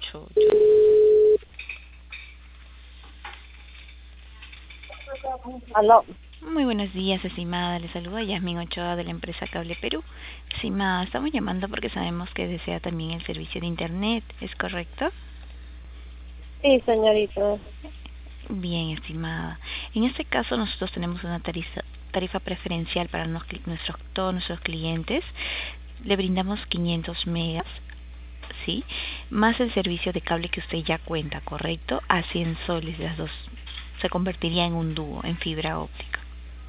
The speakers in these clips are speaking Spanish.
Aló. Muy buenos días, estimada. Le saluda Yasmin Ochoa de la empresa Cable Perú. Estimada, estamos llamando porque sabemos que desea también el servicio de Internet, ¿es correcto? Sí, señorita. Bien, estimada. En este caso nosotros tenemos una tarifa preferencial para todos nuestros clientes. Le brindamos 500 megas, ¿sí? Más el servicio de cable que usted ya cuenta, ¿correcto? A 100 soles, las dos. Se convertiría en un dúo, en fibra óptica.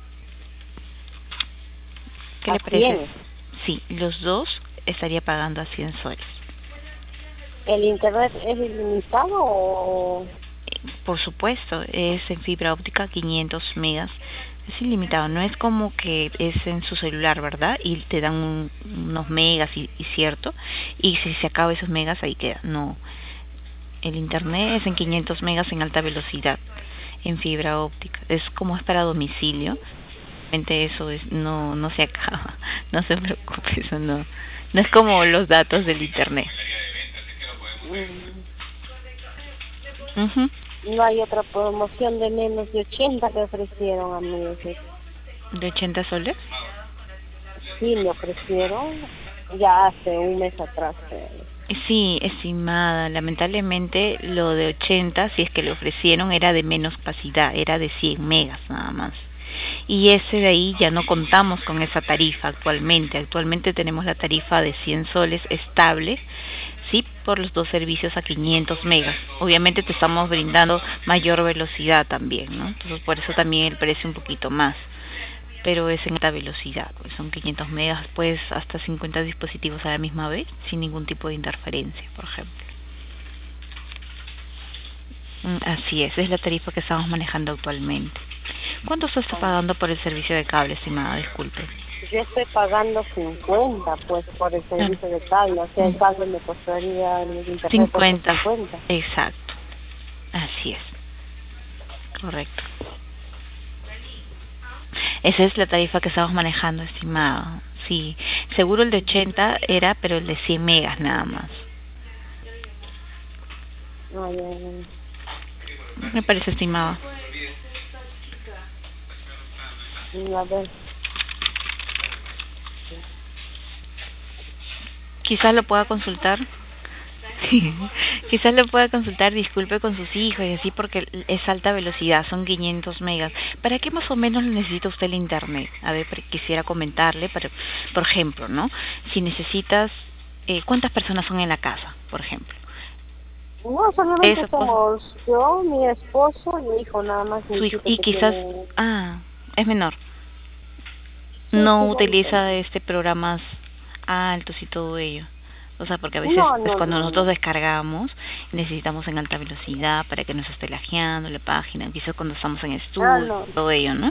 ¿Qué le parece? Bien. Sí, los dos estaría pagando a 100 soles. ¿El internet es ilimitado o...? Por supuesto, es en fibra óptica 500 megas. Es ilimitado, no es como que es en su celular, ¿verdad? Y te dan unos megas y cierto. Y si se acaba esos megas, ahí queda. No. El internet es en 500 megas en alta velocidad, en fibra óptica. Es como es para domicilio. Eso es, no se acaba. No se preocupe, eso no es como los datos del internet. No hay otra promoción de menos de 80 que ofrecieron a mí. ¿De 80 soles? Sí, me ofrecieron ya hace un mes atrás. Sí, estimada, lamentablemente lo de 80, si es que le ofrecieron, era de menos capacidad, era de 100 megas nada más. Y ese de ahí ya no contamos con esa tarifa actualmente. Actualmente tenemos la tarifa de 100 soles estable, sí, por los dos servicios a 500 megas. Obviamente te estamos brindando mayor velocidad también, ¿no? Entonces por eso también el precio un poquito más. Pero es en alta velocidad, pues son 500 megas, pues hasta 50 dispositivos a la misma vez, sin ningún tipo de interferencia, por ejemplo. Así es la tarifa que estamos manejando actualmente. ¿Cuánto usted está pagando por el servicio de cable, estimada? Disculpe. Yo estoy pagando 50, pues, por el servicio de cable. O sea, el cable me costaría el internet 50. 50. Exacto. Así es. Correcto. Esa es la tarifa que estamos manejando, estimado. Sí. Seguro el de 80 era, pero el de 100 megas nada más. Me parece, estimado. A ver. Quizás lo pueda consultar. Sí. Quizás lo pueda consultar, disculpe, con sus hijos y así, porque es alta velocidad, son 500 megas. ¿Para qué más o menos necesita usted el internet? A ver, quisiera comentarle, por ejemplo, ¿no? Si necesitas, ¿cuántas personas son en la casa, por ejemplo? No, solamente somos yo, mi esposo y mi hijo, nada más. Su hijo. Y quizás, es menor. Sí, no sí, utiliza programas altos y todo ello. O sea, porque a veces cuando nosotros descargamos necesitamos en alta velocidad para que no se esté lagueando la página, quizás cuando estamos en estudio, todo ello, ¿no?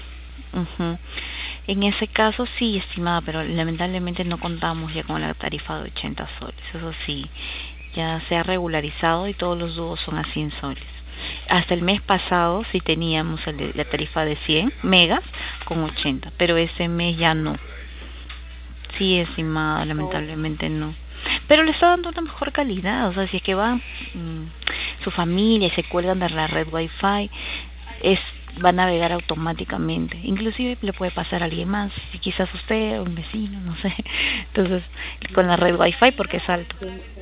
En ese caso sí, estimada, pero lamentablemente no contamos ya con la tarifa de 80 soles. Eso sí, ya se ha regularizado y todos los dúos son a 100 soles. Hasta el mes pasado sí teníamos la tarifa de 100 megas con 80, pero ese mes ya no. Sí, estimada, lamentablemente no. Pero le está dando una mejor calidad, o sea, si es que van su familia y se cuelgan de la red Wi-Fi, va a navegar automáticamente. Inclusive le puede pasar a alguien más, si quizás usted o un vecino, no sé. Entonces, con la red Wi-Fi porque es alto.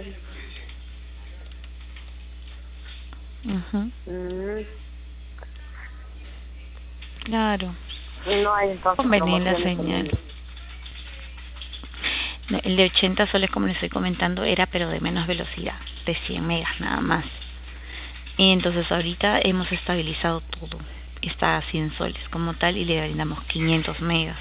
Claro. No hay entonces conveniente la señal. El de 80 soles, como les estoy comentando, era pero de menos velocidad, de 100 megas nada más. Y entonces ahorita hemos estabilizado todo. Está a 100 soles como tal y le brindamos 500 megas.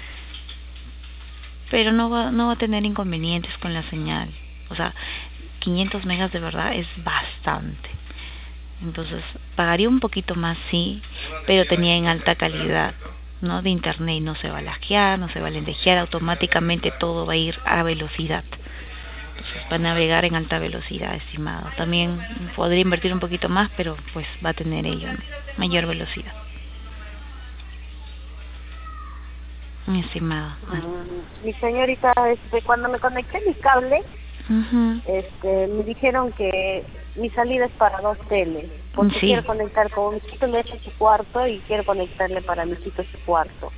Pero no va a tener inconvenientes con la señal. O sea, 500 megas de verdad es bastante. Entonces, pagaría un poquito más, sí, pero tenía en alta calidad, ¿no? De internet y no se va a laguear, no se va a lentejear, automáticamente todo va a ir a velocidad. Entonces, va a navegar en alta velocidad, estimado. También podría invertir un poquito más, pero pues va a tener ello, ¿no? Mayor velocidad. Mi estimado. Mi señorita, cuando me conecté mi cable, Ujú. Me dijeron que mi salida es para 2 teles, porque Sí, quiero conectar con mi chico, le hecho su cuarto y quiero conectarle para mi chico su cuarto.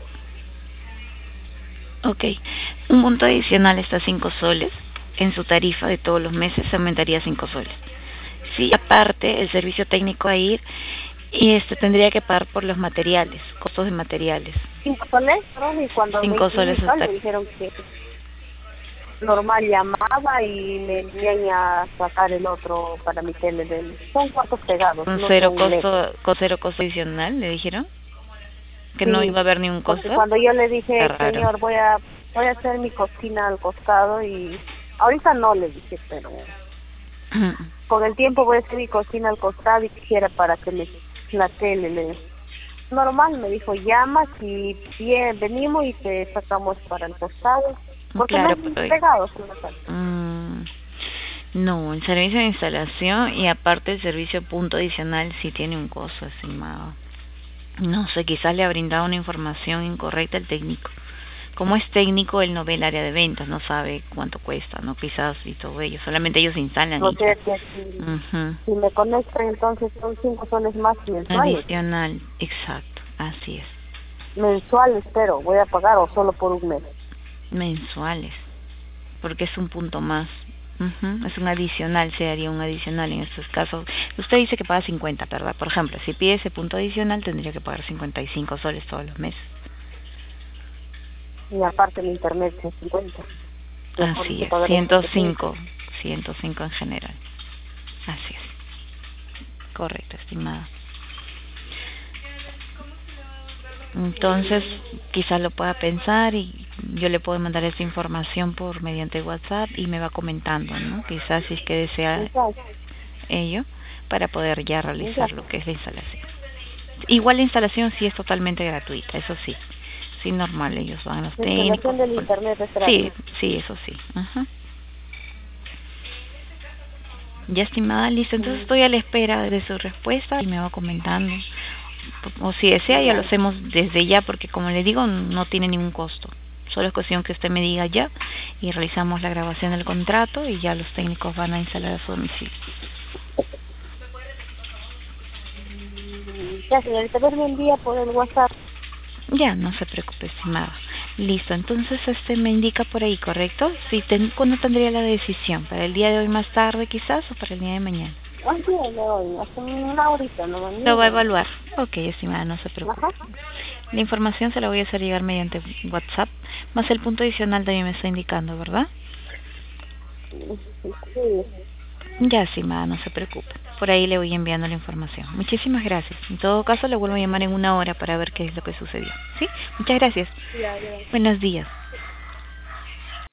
ok. Un monto adicional está 5 soles. En su tarifa de todos los meses se aumentaría 5 soles. Sí, aparte, el servicio técnico a ir y tendría que pagar por los materiales, costos de materiales. 5 soles, ¿no? Y cuando me 5 soles inscribí hasta me dijeron que normal llamaba y me venían a sacar el otro para mi tele. Son cuartos pegados, con no cero son lejos. costo, con cero costo adicional, le dijeron que no iba Sí, a haber ni un porque costo. cuando yo le Está dije, raro. señor, voy a hacer mi cocina al costado y ahorita no le dije, pero con el tiempo voy a hacer mi cocina al costado y quisiera para que la tele normal, me dijo, llamas y bien, venimos y te sacamos para el costado, porque no Claro, es pero pegados en la casa. mm, no, el servicio de instalación y aparte el servicio punto adicional sí tiene un costo, estimado. No sé, quizás le ha brindado una información incorrecta al técnico. Como es técnico, él no ve el área de ventas, no sabe cuánto cuesta, no quizás y todo ello. Solamente ellos instalan O y ya. sea que Ujú. si me conectan entonces son 5 soles más mensuales. Adicional, exacto, así es. Mensuales, pero voy a pagar o solo por un mes. Mensuales, porque es un punto más. Ujú. Es un adicional, se haría un adicional en estos casos. Usted dice que paga 50, ¿verdad? Por ejemplo, si pide ese punto adicional, tendría que pagar 55 soles todos los meses. Y aparte el internet es 50. Mejor Así dice es, pagar el 105, 75. 105 en general. Así es, correcto, estimada. Entonces, quizás lo pueda pensar y yo le puedo mandar esa información por mediante WhatsApp y me va comentando, ¿no? Quizás si es que desea Exacto, ello para poder ya realizar exacto. lo que es la instalación. Igual la instalación sí es totalmente gratuita, eso sí. Sí, normal, ellos van a los La técnicos. instalación del internet es gratis. Sí, sí, eso sí. Ajá. Ya, estimada, listo. Entonces estoy a la espera de su respuesta y me va comentando. O si desea, ya lo Ya. hacemos desde ya, porque como le digo, no tiene ningún costo. Solo es cuestión que usted me diga ya y realizamos la grabación del contrato y ya los técnicos van a instalar a su domicilio. Ya, señorita, verme un día por el WhatsApp. Ya, no se preocupe, estimada. Listo, entonces me indica por ahí, ¿correcto? Si ¿cuándo tendría la decisión? ¿Para el día de hoy más tarde quizás o para el día de mañana? Un día le doy, hace una horita, no ni Lo va a una hora. evaluar. Ok, estimada, no se preocupe. Ajá. La información se la voy a hacer llegar mediante WhatsApp, más el punto adicional también me está indicando, ¿verdad? Sí. Ya, estimada, no se preocupe. Por ahí le voy enviando la información. Muchísimas gracias. En todo caso, le vuelvo a llamar en una hora para ver qué es lo que sucedió. ¿Sí? Muchas gracias. Ya, ya. Buenos días.